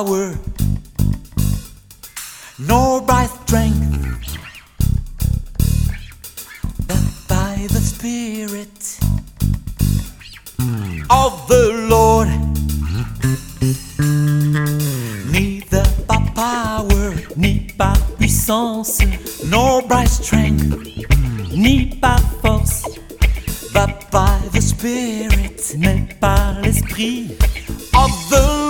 power, nor by strength, but by the Spirit of the Lord. Neither by power, ni par puissance, nor by strength, ni par force, but by the Spirit, mais par l'Esprit of the